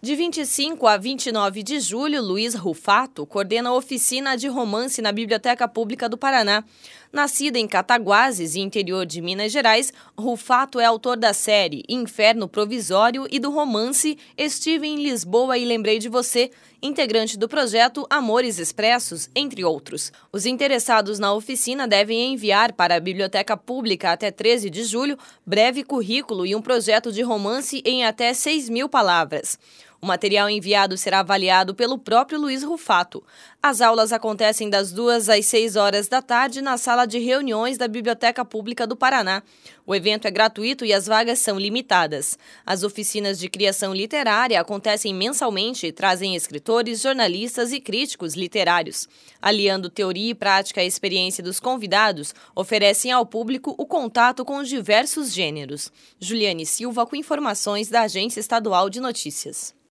De 25 a 29 de julho, Luiz Rufato coordena a oficina de romance na Biblioteca Pública do Paraná. Nascida em Cataguases, interior de Minas Gerais, Rufato é autor da série Inferno Provisório e do romance Estive em Lisboa e Lembrei de Você, integrante do projeto Amores Expressos, entre outros. Os interessados na oficina devem enviar para a Biblioteca Pública até 13 de julho breve currículo e um projeto de romance em até 6.000 palavras. O material enviado será avaliado pelo próprio Luiz Rufato. As aulas acontecem das 2 às 6 horas da tarde na sala de reuniões da Biblioteca Pública do Paraná. O evento é gratuito e as vagas são limitadas. As oficinas de criação literária acontecem mensalmente e trazem escritores, jornalistas e críticos literários. Aliando teoria e prática à experiência dos convidados, oferecem ao público o contato com os diversos gêneros. Juliane Silva com informações da Agência Estadual de Notícias.